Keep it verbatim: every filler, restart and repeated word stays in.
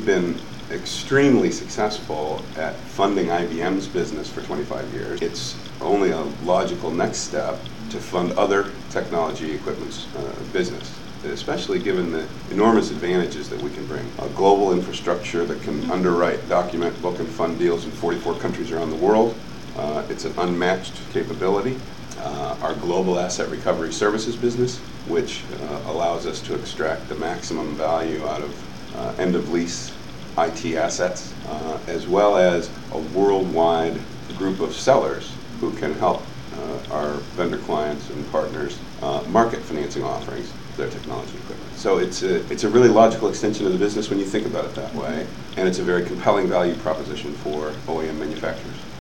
we've been extremely successful at funding I B M's business for twenty-five years. It's only a logical next step to fund other technology equipment's uh, business, especially given the enormous advantages that we can bring. A global infrastructure that can underwrite, document, book, and fund deals in forty-four countries around the world. Uh, it's an unmatched capability. Uh, our global asset recovery services business, which uh, allows us to extract the maximum value out of uh, end-of-lease I T assets, uh, as well as a worldwide group of sellers who can help uh, our vendor clients and partners uh, market financing offerings for their technology equipment. So it's a, it's a really logical extension of the business when you think about it that way, and it's a very compelling value proposition for O E M manufacturers.